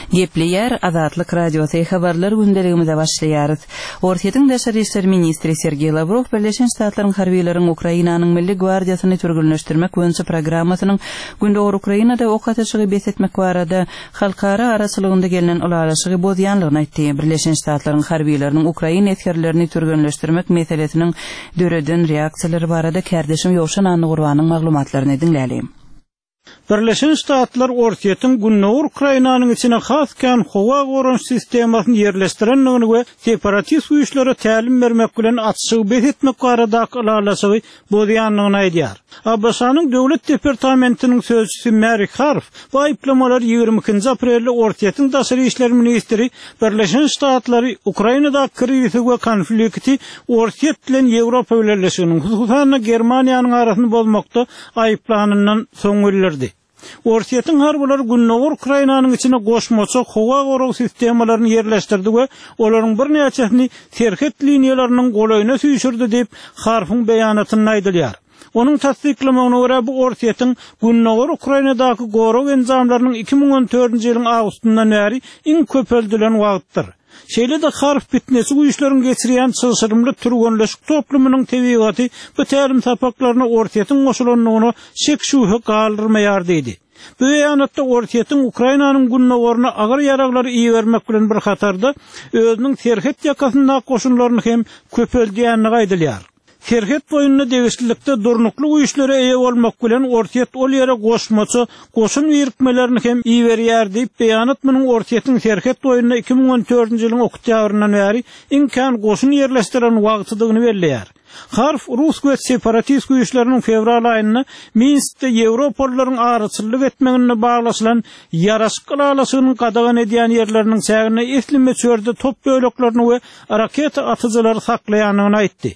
Gepleyer Azatlyk Radiosu habarlar gündeligimize başlaýarys. Ortaýyň Daşary işler ministri Sergey Lavrov Birleşen Ştatlaryň harbiýlaryň Ukrainanyň Milli Gwardiýasyny türgünleşdirmek boýunça programmasynyň gündäki Ukrainada ok ateşigi besetmek barada halkara arasylygynda gelinen ulaşygy bozýanlygyny aýtdy. Birleşen Ştatlaryň harbiýlarynyň Ukraina etkerlerini türgünleşdirmek meselesiniň döreden reaksiýalary barada kärdeşim Ýowşan Anygurwanyň maglumatlaryny dinläýäm. Birleşen Ştatlar ortaýyň gündäki Ukrainanyň içine haskan howa goruş sistemasyny ýerleşdirenligini we separatist güýçlere tälim bermek bilen atşygy besetmek baradaky ulaşygy bozýanlygyny aýdýar. Abbasanyň döwlet departamentiniň sözçüsü Mary Harf bu aýplamalar 22 aprelde ortaýyň daşary işler ministri Birleşen Ştatlary Ukrainada krizi we konflikti ortaýyk bilen Ýewropa birleşiginiň hususan Germaniýanyň arasynda bolmakda aýplanandan soň öldürdi. Ortaýyň harbylar gündäki Ukrainanyň içine goşmaçy howa goruş sistemalaryny ýerleşdirdi we olaryň bir näçesini terhet liniýalarynyň golaýyna süýşürdi diýip Harfyň beýanatyny aýdylýar. Onun tasdiklamagyna görä bu ortaýyň gündäki Ukrainadaky goruş enzamlarynyň 2014-nji ýylyň awgustundan bäri iň köp öldüren wagtdyr. Şeýle de harf bitnesi güýçleriň geçirýän çylşyrymly türgünleşik toplumynyň tebigaty bu tälim sapaklaryna ortaýyň goşulanlygyny şek şübhe galdyrmaýar diýdi. Bu ýanatda ortaýyň Ukrainanyň gündäki agyr ýaraglary iýermek bilen bir hatarda özüniň terhet ýakasynda goşunlaryny hem köp öldürýänligi aýdylýar. Terhet boýunna degişlikde durnukly güýçlere eýe bolmak bilen ortaýyk ol ýere goşmaçy goşun ýerikmelerini hem iýerýär diýip beýanat munyň ortaýyň terhet boýunna 2014-nji ýylyň oktýabryndan bäri imkan goşun ýerleşdiren wagtydygyny belleýär. Harf Rus we separatist güýçleriniň fevral aýyna Minskde Ýewropalylaryň araçylyk etmegine baglaşylan ýaraşyk alasynyň gadagan edýän ýerleriniň sägine eslime çörde top böleklerini we raketa atyjylary saklaýanyny aýtdy.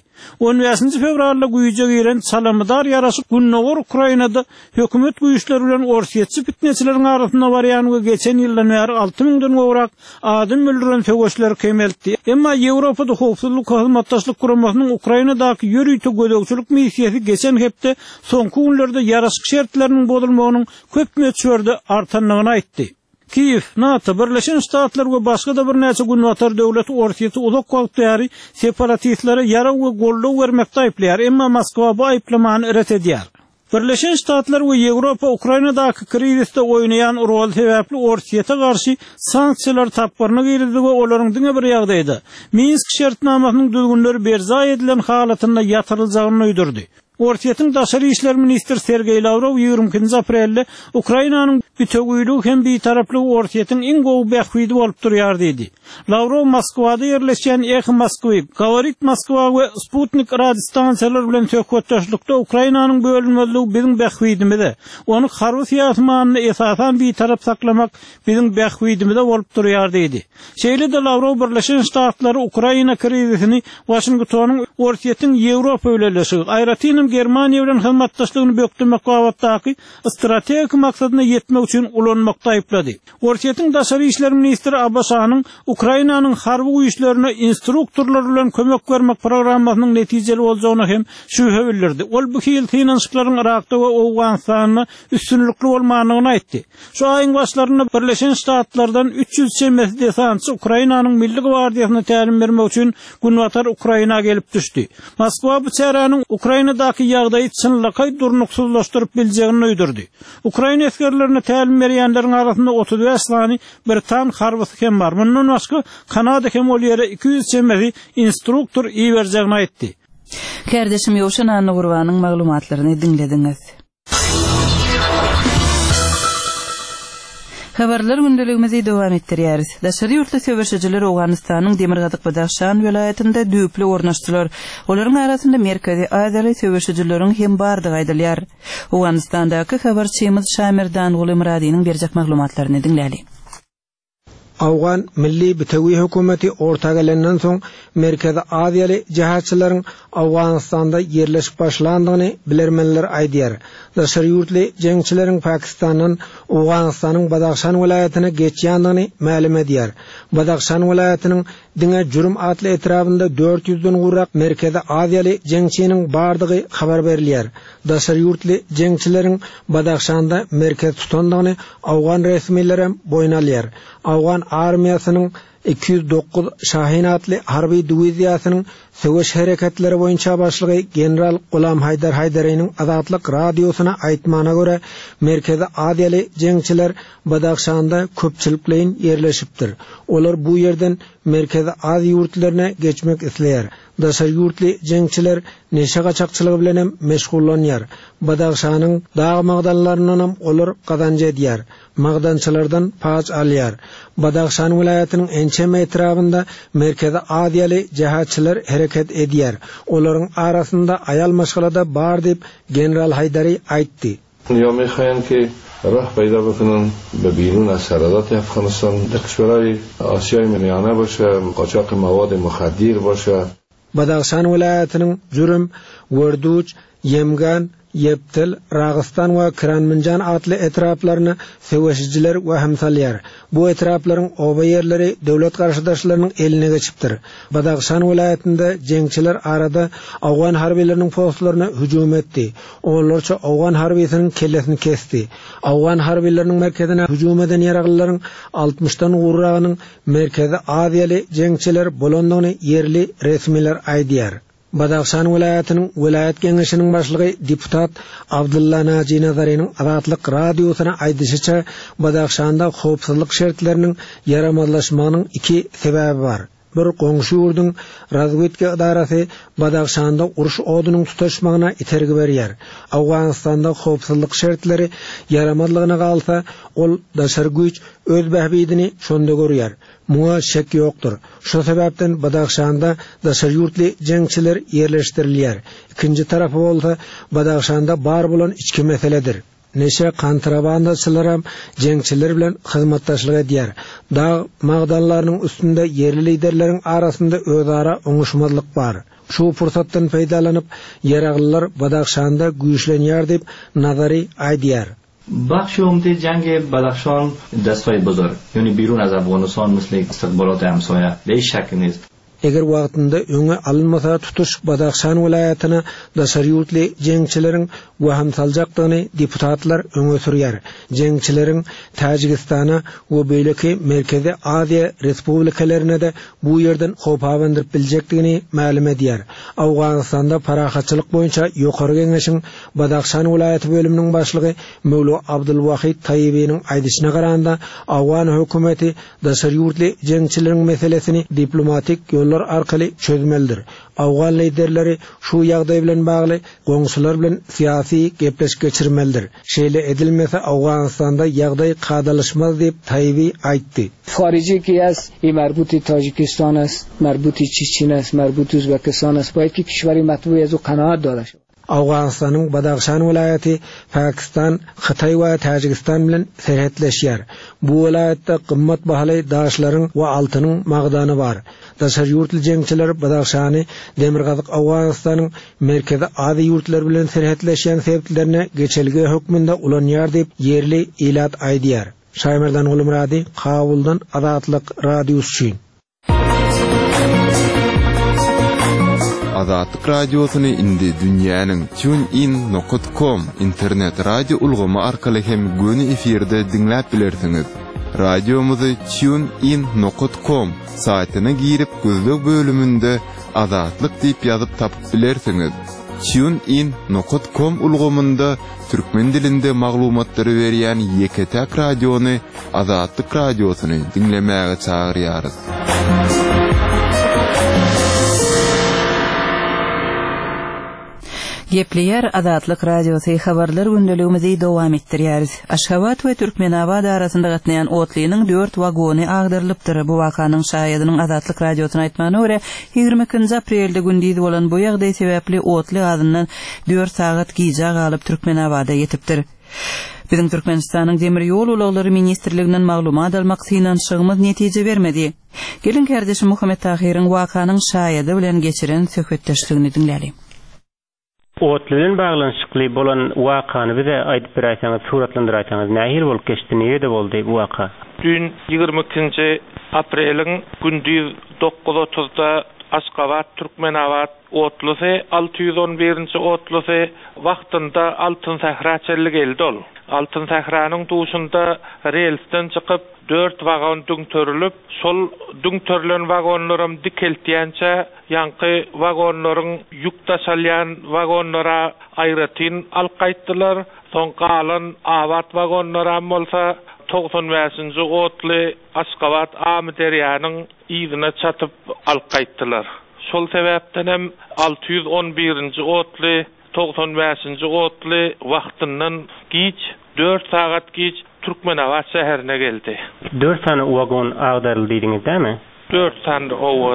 15 fevralda güýje giren salamdar ýaraşyk gündäki Ukrainada hökümet güýçleri bilen ortaýyk bitneçileriň arasynda barýan we geçen ýyldan bäri 6000-den gowrak adam öldüren töweşler kemeldi. Emma Ýewropada howpsuzlyk hyzmatdaşlyk guramasynyň Ukrainadaky ýörüýte gödökçülük missiýasy geçen hepde soňky günlerde ýaraşyk şertleriniň bozulmagynyň köp möçberde artanlygyny aýtdy. Kiyev, NATO, Birleşen Ştatlar we başga da bir näçe günwatar döwleti ortaýyk uzak wagtda separatistlere ýara we gollaw bermekde aýplaýar, emma Moskwa bu aýplamany ret edýär. Birleşen Ştatlar we Ýewropa Ukrainadaky krizisde oýnaýan rol sebäpli ortaýyka garşy sanksiýalar tapmaryny girdi we olaryň diňe bir ýagdaýda Minsk şertnamasynyň düzgünleri berza edilen halatynda ýatyryljagyny öýdürdi. Ortaýyň daşary işler ministri Sergey Lavrov 22 aprelde Ukrainanyň bütөгüýlügi hem bitaraplygy ortaýyň iň gowy bähwidi bolup durýar diýdi. Lavrov Moskwada ýerleşen Ekh Moskwy, Gavarit Moskwa we Sputnik radio stansiýalary bilen söhbetdeşlikde Ukrainanyň bölünmezligi biziň bähwidimizde, onu harby siýasatmanyny esasan bitarap saklamak biziň bähwidimizde bolup durýar diýdi. Şeýle de Lavrov Birleşen Ştatlary Ukraina krizisini Washingtonyň ortaýyň Ýewropa birleşigi aýratynam Germaniýa bilen hyzmatdaşlygyny bökdirmek wagtdaky strategik maksadyna ýetmek üçin ulanmakda aýplady. Ortaýyň daşary işler ministri Abbasanyň Ukrainanyň harby güýçlerine instruktorlar bilen kömek bermek programmasynyň netijeli boljagyny hem şübhe bildirdi. Ol bu ýyl finansiýaryň Irakda we Awganistanda üstünlükli bolmagyny aýtdy. Şu aýyň başlaryna Birleşen Ştatlardan 300 çemesi desançy Ukrainanyň Milli Gwardiýasyna tälim bermek üçin günwatar Ukraina gelip düşdi. Moskwa bu çäranyň Ukrainadaky ýagdaýy çynlyky durnuksuzlaşdyryp biljegini öýdürdi. Ukraina eskerlerine tälim berýänleriň arasynda 35 sany Britan harbysy hem bar. Mundan başga Kanada hem ol ýere 200 çemesi instruktor iýerjegini aýtdy. Kärdeşim Ýowşan Anygurwanyň maglumatlaryny dinlediňiz. Habarlar gündeligimizi dowam etdirýäris. Daşary ýurtly söwüşçiler Awganistanyň Demirgazyk Badaxşan welaýatynda düýpli ornaşdylar. Olaryň arasynda Merkezi Aziýaly söwüşçileriň hem bardygy aýdylýar. Awganistandaky habarçymyz Şamirdan Guly Muradynyň berjek maglumatlaryny dinläýäris. Awgan milli bitawi hökümeti ortagalenden soň Merkezi Aziýaly jahatçylaryň Awganistanda yerleşip başlandygyny bilermenler aýdýar. Daşary ýurtly jeňçileriň Pakistandan Awganistanyň Badakhşan welaýatyna geçýändigini ma'lum edýär. Badakhşan welaýatynyň diňe jürüm atly etrafynda 400-den gurrak Merkezi Aziýaly jeňçiniň bardygy habar berilýär. Daşary ýurtly jeňçileriň Badakhşanda merkez tutandygyny Awgan resmiýleri boýna alýar. Awgan armiýasynyň 209 Şahin atly harby diviziýasynyň söwüş hereketlери boýunça başlygy general Gulam Haydar Haydaryň Azatlyk radiosuna aýtmana görä Merkezi Aziýaly jeňçiler Badakhşanda köpçülik bilen yerleşipdir. Olar bu yerden Merkezi Aziýa ýurtlaryna geçmek isleýär. Daşary ýurtly jeňçiler neşe gaçakçylygy bilen meşgullanýar. Badakhşanyň dağ magdanlaryndan olar gazanjy edýär. Magdançylardan paç alýar. Badakhşan welaýatynyň ençem etrafynda Merkezi Aziýaly jahatçylar hareket edýär. Olaryň arasynda aýal maşgalada bar diýip general Haydary aýtdy. یا میخواین که راه پیدا بکنن به بیرون از سرحدات افغانستان در کشورهای آسیای میانه باشه، قاچاق مواد مخدر باشه. Badakhşan welaýatynyň Jürüm, Wurduç, Yemgan, Yeptil, Ragistan we Kiranminjan atly etraplaryny söwüşçiler we hamsalýar. Bu etraplaryň oba yerleri döwlet garşydaşlarynyň eline geçipdir. Badakhşan welaýatynda jeňçiler arada Awgan harbiýleriniň postlaryna hüjum etdi. Onlarça Awgan harbiýetiniň kellesini kesdi. Awgan harbiýleriniň merkezine hüjum eden ýaraglylaryň 60-dan gurragynyň Merkezi Aziýaly jeňçiler bolandygyny yerli resmiýler aýdýar. Badakhşan welaýatynyň welaýat geňeşiniň başlygy deputat Abdulla Naji Nazaryň Azatlyk radiosuna aýdýyşyça Badakhşanda howpsuzlyk şertleriniň yaramazlaşmagynyň iki sebäbi bar. Bir goňşy ýurduň razwedka idarasy Badakhşanda uruş odunyň tutaşmagyna itergi berýär. Awganistanda howpsuzlyk şertleri yaramazlygyna galsa, ol daşary güýç öz bähbidini şonda görýär. Muňa şek ýokdur. Şu sebäpden Badakhşanda daşary ýurtly jeňçiler yerleşdirilýär. Ikinji tarapy bolsa Badakhşanda bar bolan içki meseledir. Neşe kontrabandaçylar hem jeňçiler bilen hyzmatdaşlyk edýär. Dağ magdanlarynyň üstünde yerli liderleriň arasynda özara oňuşmazlyk bar. Şu fursatdan peýdalanyp ýaraglylar Badakhşanda güýçlenýär diýip Nazary aýdýar. بخش عمده جنگ بدخشان دستای بزرگ یعنی بیرون از افغانستان مثل استقبالات همسایه به هیچ شک نیست. Eger wagtynda öňe alınmasa tutuş Badakhşan welaýatyna daşary ýurtly jeňçileriň we hamsaljakdygyny deputatlar öňe sürýär. Jeňçileriň Tajikistana we beýleki Merkezi Aziýa respublikalarına da bu ýerden howpawandyryp biljekdigini ma'lum edýär. Awganistanda parahatçylyk boýunça ýokary geňeşiň Badakhşan welaýaty bölüminiň başlygy Mevlu Abdulwahid Tayyibiň aýdyşyna garanda Awgan hökümeti daşary ýurtly jeňçileriň meselesini diplomatik ýollar arkaly çözmelidir. Awgan liderleri şu ýagdaý bilen bagly goňşular bilen syýasy gepleşik geçirmelidir. Şeýle edilmese Awganistanda ýagdaý qadalaşmaz diýip Tayyibi aýtdy. خارجی که است این مربوط تاجیکستان است، مربوط چچن است، مربوط ازبکستان است. باید که کشوری مطبوع از او قناعت داشته شود. Awganistanyň Badakhşan welaýaty Pakistan, Xitay we Tajikistan bilen serhetleşýär. Bu welaýatda gymmat bahaly daşlaryň we altynyň magdany bar. Daşary ýurtly jeňçiler Badakhşany Demirgazyk Awganistanyň Merkezi Aziýa ýurtlary bilen serhetleşýän sebäplerine geçelge hökmünde ulanýar diýip yerli ilat aýdýar. Şaýmerdan Gulumrady, Kabuldan Azatlyk radiosu. Azatlyk radiosyny indi dünýäniň TuneIn.com internet radio ulgamy arkaly hem göni efirde dinläp bilersiňiz. Radiomuzy TuneIn.com saýtyna girip gözlük bölümünde Azatlyk diýip ýazyp tapyp bilersiňiz. TuneIn.com ulgamynda türkmen dilinde maglumatlary berýän Yeketek radiony Azatlyk radiosyny dinlemäge çagyrýarys. Gepleyer Azatlyk radiosu habarlar gündeligimizi dowam etdirýäris. Aşgabat we Türkmenabad arasynda gatnaýan otlynyň 4 wagony agdyrylypdyr. Bu wakanyň şaýadynyň Azatlyk radiosyna aýtmany görä 22 aprelde gündüz bolan bu ýagdaý sebäpli otly adyndan 4 sagat giýja galyp Türkmenabada ýetipdir. Bizim Türkmenistanyň Demir ýol ulaglary ministrliginden maglumat almak synanşygymyz netije bermedi. Gelin kardeşim Muhammed Tahiryň wakanyň şaýady bilen geçiren söhbetdeşligini dinläli. Otlyň baglanşykly bolan wakany bize aýdyp berýäňiz, suratlandyraýaňyz. Nähil bolup geçdi, näde boldy bu waka? Dün 22-nji apreliň gündüz 9:30-da Aşgabat, Türkmenawat otlusy 611-nji otlusy wagtynda Altyn Sahra çelli geldi ol. Altyn Sahranyň duşunda relsden çykyp 4 wagon düňtörilip, şol düňtörilen wagonlarym dikeltýänçe ýanky wagonlaryň ýük taşalýan wagonlara aýratyn alqaýtdylar. Soň galan awat wagonlara bolsa 95-nji otly Aşgabat Amderiýanyň ýygyna çatyp alqaýtdylar. Şol sebäpden hem 611-nji otly 95-nji otly wagtyndan giç 4 sagat giç Türkmenawat şäherine geldi. 4 tane wagon agdaryldy diýdiňiz, dämi? 4 tane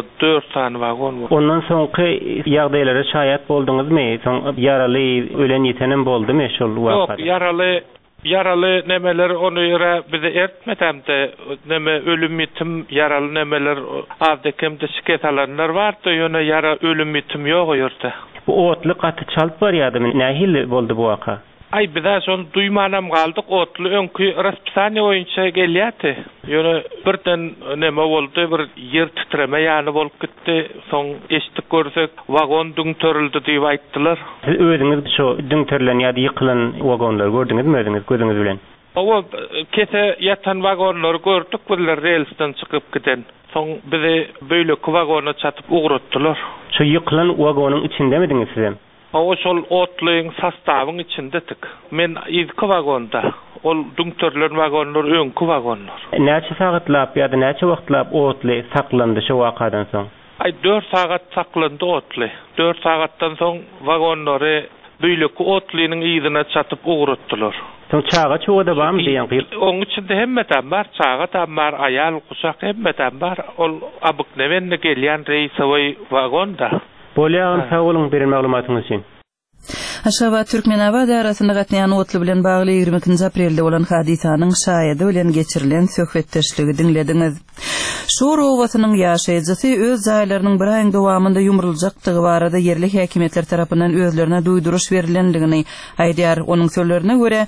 4 tane wagon. Ondan soňky ýagdaýlara şaýat boldyňyzmy? Soň yaraly, ölen ýetenem boldymy şol wagtda? Yok, yaraly nemeler onu ýere bize ertmedemde, neme ölüm ýetim yaraly nemeler azdekemde şiket alanlar bardy, ýöne yara ölüm ýetim ýok ýerde. Bu otly gaty çalyp barýardymy? Nähil boldy bu waka? Ay bize son duymanam galdyk, otly öňkü raspysany oýunça gelýärdi. Ýöne birden neme boldy, bir ýer titreme ýany bolup gitdi. Soň eşitdik görsek wagon düňtörildi diýip aýtdylar. Siz özüňiz şu düňtörilen ýa-da ýykylan wagonlar gördüňizmi özüňiz gözüňiz bilen? Owa kete ýatan wagonlary gördük, birler relsden çykyp giden. Soň bizi böyle wagona çatyp ugratdylar. Şu ýykylan wagonyň içindemidiňiz siz? O şol otlyň sastawyň içindedik. Men ilki wagonda. Ol düňtörilen wagonlar öňkü wagonlar. Näçe sagatlap ýa-da näçe wagtlap otly saklandy şu wakadan soň? Ay 4 sagat saklandy otly. 4 sagatdan soň wagonlary büýleki otlynyň ýygyna çatyp ugratdylar. Soň çaga çoğda barmy diýen gyl? Oň içinde hemmeden bar, çaga da bar, aýal guşak hemmeden bar. Ol abyknewenne gelýän reýsowy wagonda. Bolýan sağolun bir maglumatyňyz üçin. Aşgabat Türkmenawat arasynda gatnaýan otly bilen bagly 22-nji aprelde bolan hadisanyň şaýady bilen geçirilen söhbetdeşligi dinlediňiz. Şur owasynyň ýaşaýjysy öz zaýlarynyň bir aýyň dowamında ýumruljakdygy barada yerli häkimetler tarapyndan özlerine duýduruş berilendigini aýdýar. Onuň sözlerine görä,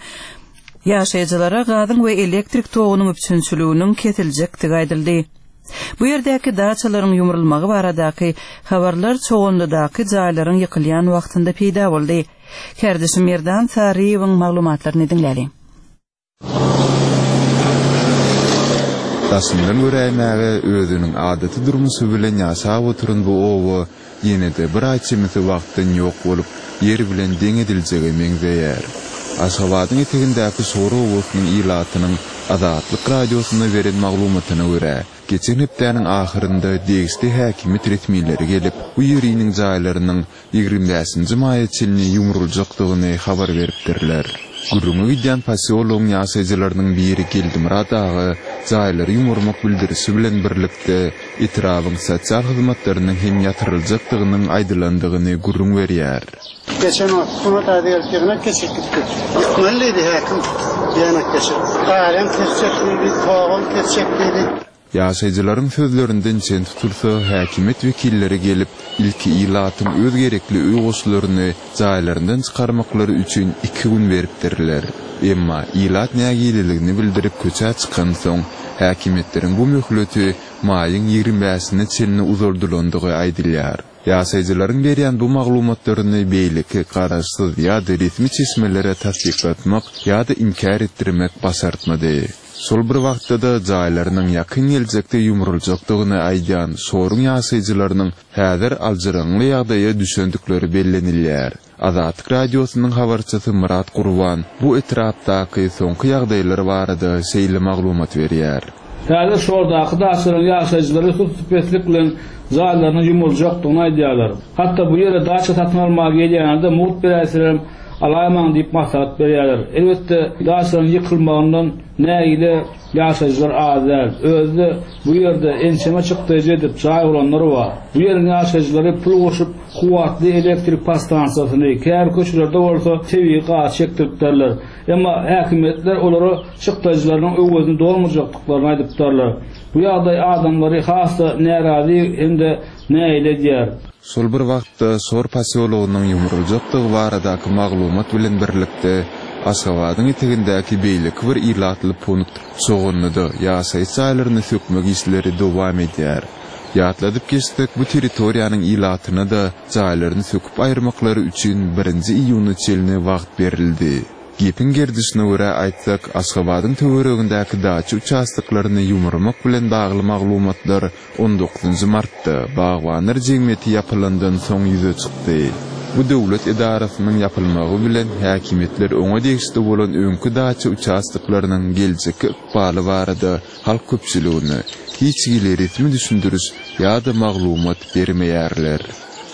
ýaşaýjylara gazyň we elektrik togunyň üpsünçülüğiniň kesiljekdigi aýdyldy. Bu yerdäki daçalaryň ýumrulmagy baradaky habarlar çoğunludaky jaýlaryň ýykylýan wagtynda peýda boldy. Kardeşim Merdan Sariýewiň maglumatlaryny dinläli. Tasmyndan göräýmäge özüniň adaty durmusy bilen ýaşap oturun bu owa ýene-de bir aýçymyty wagtdan ýok bolup ýer bilen deň ediljegi meňzeýär. Aşgabatyň etegindäki Soro owasynyň ilatynyň Azatlyk radiosyna beren maglumatyna görä, geçen hepdäniň ahyrynda degişli häkimet retmileri gelip, bu ýeriniň jaýlarynyň 25-nji maýa çelini ýumruljakdygyny habar beripdirler. Gurungy giden pasiýologyň ýaşaýjylarynyň biri Geldimrat agy jaýlary ýumurmak bildirisi bilen birlikde etrawyň sosial hyzmatlarynyň hem ýatyryljakdygynyň aýdylandygyny gurrun berýär. Geçen hukumat adiyetlerine kesikti. Yıkmalıydı hakim diyanak geçir. Alem kesecekliydi, toğul kesecekliydi. Ýaşaýjylaryň sözlerinden çen tutulsa, häkimet wekilleri gelip, ilki ilatyň öz gerekli öýgüslerini jaýlaryndan çykarmaklary üçin 2 gün beripdirler. Emma ilat nägiligini bildirip köçä çykan soň, häkimetleriň bu möhleti maýyň 25-sine çelini uzardylandygy aýdylýar. Ýaşaýjylaryň berýän bu maglumatlaryny beýleki garaşsyz ýa-da resmi çeşmelere tasdiklatmak ýa-da inkar etdirmek basartmady. Sol bir wagtda jaýlarynyň ýakyn geljekde ýumruljakdygyny aýdýan sorun ýaşaýjylarynyň häzir aljaranly ýagdaýa düşendikleri bellenilýär. Azatlyk radiosynyň habarçysy Murat Gurban bu etrapdaky soňky ýagdaýlar barada şeýle maglumat berýär. Häzir şordaky daşyryň ýaşaýjylary spesifik bilen jaýlaryny ýumruljakdygyny aýdýarlar. Hatda bu ýere daşy satyn almagy gelýände murt beräsiler alaýman diýip maksat berýärler. Elbetde daşyryň ýykylmagyndan näile ýaşaýjylar azal. Özü bu ýerde ençeme çykdy edip jaý bolanlar bar. Bu ýeriň ýaşaýjylary pul goşup kuwatly elektrik pastansiyasyny kär köçlerde bolsa tebii gaç çekdiripdirler. Emma häkimetler olary şykdaýjylaryň öwüzini dolmurjakdyklaryny aýdypdyrlar. Bu ýagdaý adamlary hassa närazi hemde näile diýär. Sol bir wagtda Sor pasiologynyň ýumruljakdygy baradaky maglumat bilen birlikde Aşgabatyň etegindäki beýlik bir ýylatly punkt soňundy ýasaý saýlaryny sökmek işleri dowam edýär. Ýatladyp geçdik bu territoriýanyň ýylatyna da jaýlaryny söküp aýyrmaklary üçin 1-nji iýuny çeline wagt berildi. Gepin gerdisine göre aýtsak, Aşgabatyň töweregindäki daçy uçastyklaryny ýumurmak bilen bagly maglumatlar 19 martda Bagwanlar jemgyýeti ýapylandan soň ýüze çykdy. Bu döwlet edarasynyň ýapylmagy bilen häkimetler öňe degişde bolan öňkü daçy uçastyklarynyň geljekki ykbaly barada halk köpçüligini hiçgileri ritmi düşündürüş ýa-da maglumat bermeýärler.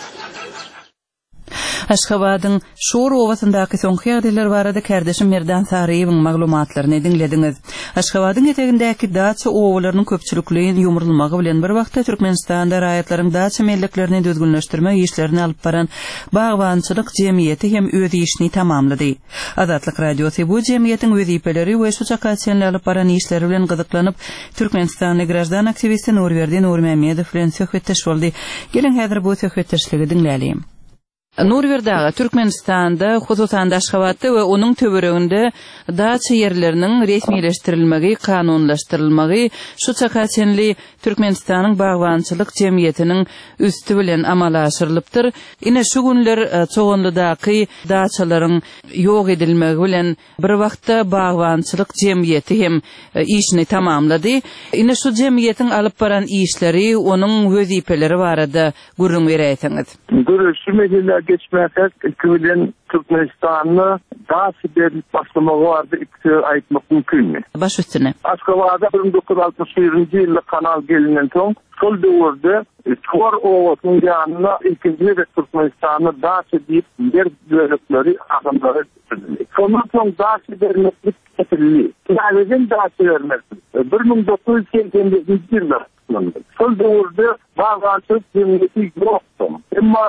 Aşgabatyň Şor owasyndaky soňky ýagdaýlar barada kardeşim Merdan Saraýewiň maglumatlaryny dinlediňiz. Aşgabatyň etegindäki daçy owalarynyň köpçülikligiň ýumurulmagy bilen bir wagtda Türkmenistanda raýatlaryň daçy melliklerini düzgünleşdirmek işlerini alyp baran Bagwançylyk jemgyýeti hem öz işini tamamlady. Azatlyk radiosy bu jemgyýetiň wezipleri we şu çakaçynly alyp baran işleri bilen gyzyklanyp Türkmenistanyň grajdan aktivisti Nurwerdi Nurmammedow bilen söhbetdeş boldy. Gelin häzir bu söhbetdeşligi dinläýelim. Nurwerdaga Türkmenistanda, hususan Aşgabatda we onuň töwereginde daçy ýerleriniň resmileşdirilmegi, kanunlaşdyrylmagy şu çakaçynly Türkmenistanyň bagwançylyk jemgyýetiniň üstü bilen amala aşyrylypdyr. Ine şu günler çoğunludaky daçylaryň ýok edilmegi bilen bir wagtda bagwançylyk jemgyýeti hem işini tamamlady. Ine şu jemgyýetiň alyp baran işleri, onuň wezipeleri barada gurrun beräýsiňiz. Geçmekte ikimiz Türkmenistan'ı daha siberlik başlamağı vardı. İkisi aytmak mümkün mü? Baş üstüne. Aşgabatda 1961 yılda kanal gelinen son sol döwürde Çor Owasynyň ýanyna ikinji Türkmenistan'ı daha deyip yer bölükleri adamları tutuldy. Sondan soň daha siberlik getirildi. Ýa-da daha vermek. 1980-nji ýylda sol döwürde bagwançylyk jemgyýeti ýokdy. Emma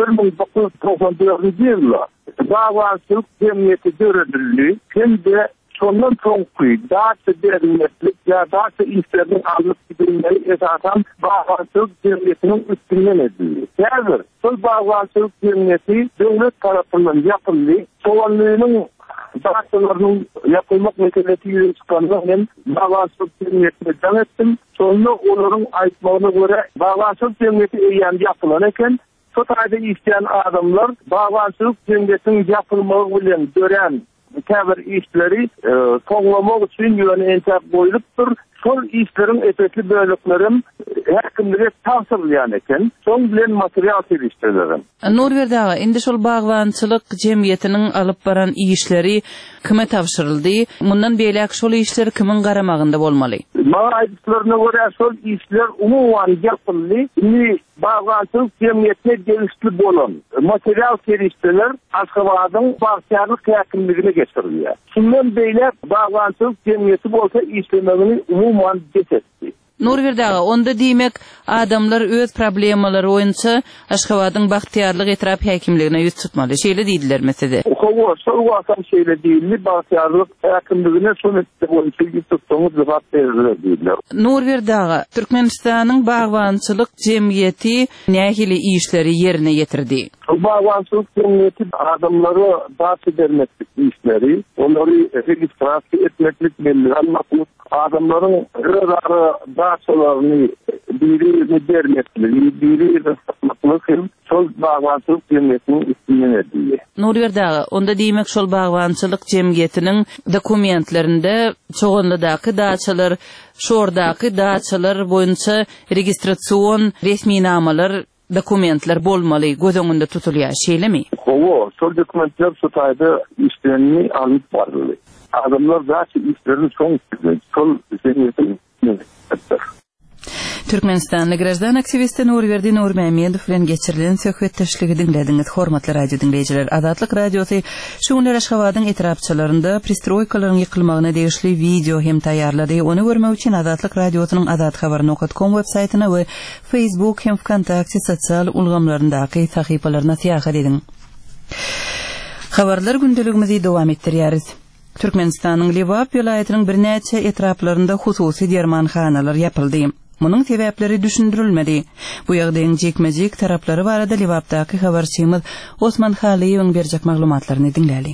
1994 yılda Bagwançylyk jemgyýeti döredildi. Hem-de sondan soňky daçy derneklik ýa daçy işleriniň alyp gidilmegi esasan Bagwançylyk jemgyýetiniň üstünden edildi. Häzir şol Bagwançylyk jemgyýeti döwlet tarapyndan ýapyldy. Şoňlygynyň daçylarynyň ýapylmak meselesi ýüze çykanda hem Bagwançylyk jemgyýetine dan etdim. Sonra olaryň aýtmagyna görä Bagwançylyk jemgyýeti ýa-da ýapylan eken Sotayda işleyen adamlar bagwançylyk jemgyýetiniň ýapylmagy bilen gören käbir işleri toňlamak üçin ýöne entap goýulypdyr. Şol işleriň etetli bölüklerim häkimlere taşdyrylýan eken, şoň bilen material serişdirýär. Nurwerdaga indi şol bagwançylyk jemgyýetiniň alyp baran işleri kime tapşyryldy? Mundan beýlek şol işler kimin garamagynda bolmaly? Maňa aýdyklaryna görä şol işler umumyň ýapyldy. Bagwançylyk jemgyýetine gelişli bolan material serişdirler Aşgabatyň bagçylyk häkimligine geçirilýär. Şundan beýlek bagwançylyk jemgyýeti bolsa işlemegini umumyň geçetdi. Nurwerdaga onda diýmek adamlar öz problemalary oýunça Aşgabatyň bagtyarlyk etrap häkimligine ýüz tutmaly. Şeýle diýdiler mesele. Owa şol wagtdan şeýle diýildi, bagtyarlyk häkimligine şonetde boýunça ýüz tutmagy jogap berildi diýdiler. Nurwerdaga Türkmenistanyň bagwançylyk jemgyýeti nähili işleri ýerine ýetirdi. Bagwançylyk jemgyýeti adamlary daçy bermeklik işleri, onları registrasiýa etmeklik belli almaklyk adamlaryň örari daçylaryny biri bermeklik, biri satmaklyk hem şol bagwançylyk jemgyýetiniň üstünden edildi. Nurwerdaga onda diýmek şol bagwançylyk jemgyýetiniň dokumentlerinde çoğunludaky daçylar, şordaky daçylar boýunça registrasiýon resminamalar dokumentler bolmaly, göz öňünde tutulýar, şeýlemi? Owa, şol dokumentler Sotayda işlerini alyp bardy. Adamlar daçy işlerini soň şol jemgyýetiň Türkmenistanlı grajdan aktivisti Nurverdi Nurmamedov bilen geçirilen söhbetdeşligi dinlediniz. Hormatly radio dinleyijiler. Adatlyk radiosu şu günler Aşgabatyň etrapçylarynda pristroykalaryň ýykylmagyna degişli video hem taýýarlady. Onu görmek üçin Adatlyk radiosynyň adathabar.com websaytyna we Facebook hem Kontakty sosial ulgamlaryndaky sahypalaryna täýär edin. Habarlar gündeligimizi dowam etdirýäris. Türkmenistanyň Lebap vilayatynyň bir näçe etraplarynda hususy dermanhanalar ýapyldy. Munun sebäpleri düşündirilmedi. Bu ýagdaýyň jekmejek taraplary barada Lebapdaky habarçymyz Osman Haliýewiň berjek maglumatlaryny dinläli.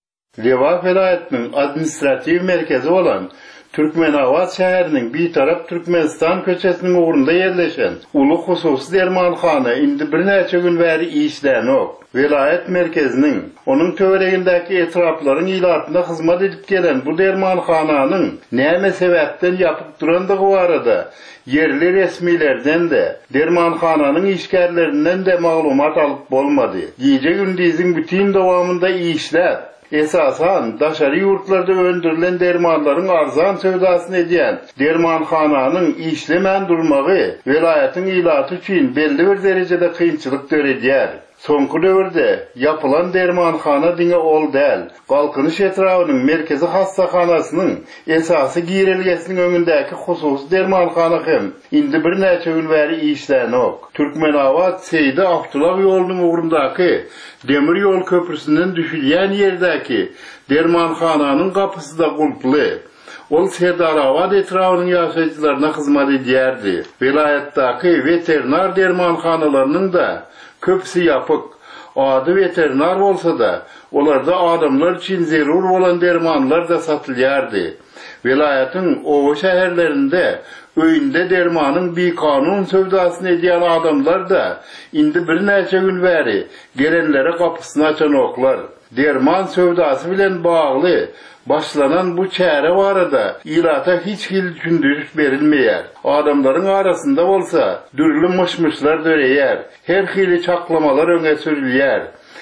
Lebap vilayatynyň administrativ merkezi bolan Türkmenawat şäheriniň bir tarap Türkmenistan köçesiniň ugrunda ýerleşen uly hususy dermanhana indi bir näçe gün bäri işlenok. Vilayet merkezinin onun töweregindäki etraplaryň ilatyna hyzmat edip gelen bu dermanhananyň näme sebäpden ýapyp durandygy barada yerli resmilerden de dermanhananyň işgärlerinden de maglumat alyp bolmady. Gece gündüziň bütün dowamında işler esasan daşary ýurtlarda öndürilen dermanlaryň arzan söwdasyny edýän dermanhananyň işlemän durmagy vilayatyň ilaty üçin belli bir derejede kynçylyk görýär. Soňky döwürde yapılan dermanhana diňe ol däl. Galkynyş etrawynyň merkezi hastahanasynyň esasy girilgesiniň öňündäki hususy dermanhana hem indi bir näçe gün bäri işlenok. Türkmenawat Seydi Abdullah ýolunyň ugrundaky demir ýol köprüsinden düşülýän ýerdäki dermanhananyň gapysy da gulply. Ol Serdarabad etrawynyň ýaşaýjylaryna hyzmat edýärdi. Vilayatdaky veterinar dermanhanalarynyň da köpsi yapık. Ady veterinar bolsa da olarda adamlar için zerur bolan dermanlar da satylýardy. Vilayatyň owa şäherlerinde öýünde dermanyň bir kanun söwdasyny edýän adamlar da indi bir näçe gün bäri gelenlere kapysyny açanoklar. Derman söwdasy bilen bagly başlanan bu çäre barada ilata hiç hil düşündürüş berilmeýär. Adamlaryň arasynda bolsa dürlü mışmışlar döreýär. Her hili çaklamalar öňe sürilýär.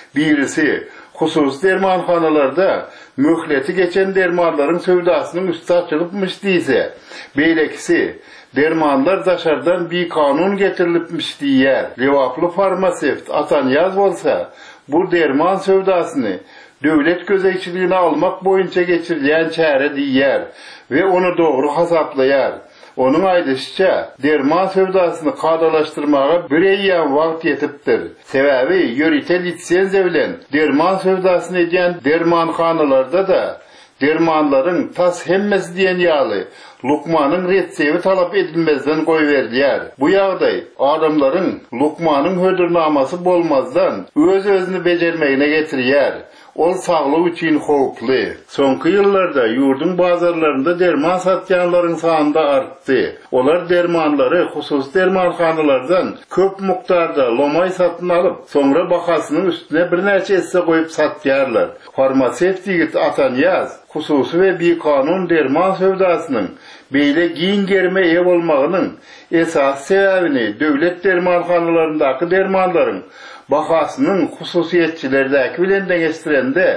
Birisi hususy dermanhanalarda möhleti geçen dermanlaryň söwdasynyň üstü açylypmyş diýse, beýlekisi dermanlar daşardan bir kanun getirilipmiş diýär. Lewaply farmasevt Atanyaz bolsa bu derman söwdasyny döwlet gözeýçiligine almak boýunça geçirilýän çäre diýär we onu dogry hasaplaýar. Onun aýdysynça derman söwdasyny kadalaşdyrmaga bir ýyl wagt ýetipdir. Sebäbi ýöritel litsenziýa bilen derman söwdasyny edýän dermanhanalarda da dermanlaryň tas hemmesi diýen ýaly lukmanyň retsepti talap edilmezden goýberdiler. Bu ýagdaý adamlaryň lukmanyň hödürnamasy bolmazdan öz-özüni bejermegine getirýär. Ol saglyk üçin howply. Soňky ýyllarda ýurdun bazarlarynda derman satýanlaryň sany artdy. Olar dermanlary hususy dermanhanalardan köp mukdarda lomay satyn alyp, soňra bahasynyň üstüne bir näçe esse goýup satýarlar. Farmasevtik Atanyaz hususy we bir kanun derman söwdasynyň beýle giň germe eýe bolmagynyň esas sebäbini döwlet dermanhanalaryndaky dermanlaryň bahasynyň hususiýetçilerdäki bilen deňeşdirende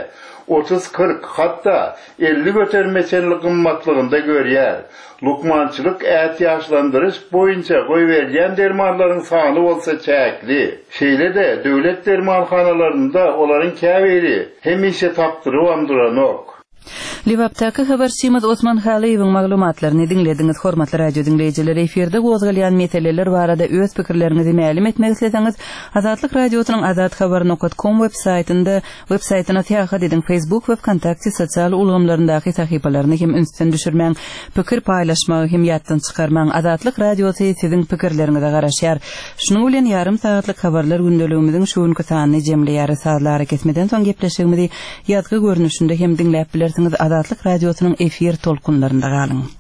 30-40 hatda 50 götermeçenli gymmatlygynda görýär. Lukmançylyk ähtiýaçlandyryş boýunça goýberýän dermanlaryň sany bolsa çäkli. Şeýle de döwlet dermanhanalarynda olaryň käbiri hemişe tapdyryp amduranok. Lebapdaky habarçymyz Osman Haliýewiň maglumatlaryny dinlediňiz. Hormatly radio dinleýijileri, eferde gozgalýan meseleler barada öz pikirlerinizi mälim etmek isleseňiz, Azatlyk radiosynyň adathabar.com websaýtyna täýär edin. Facebook we Kontakty sosial ulgamlaryndaky sahypalaryny hem ünsden düşürmäň, pikir paýlaşmagy hem ýatdan çykarmaň. Azatlyk radiosy siziň pikirleriňize garaşýar. Şunuň bilen ýarym saatlyk habarlar gündeligimiziň şu günkü sanyny jemleýär. Saatlara kesmeden soň gepleşigimizi ýazgy görnüşinde hem dinläp bilersiňiz. Adatlyk radiosynyň efir tolkunlarynda galyň.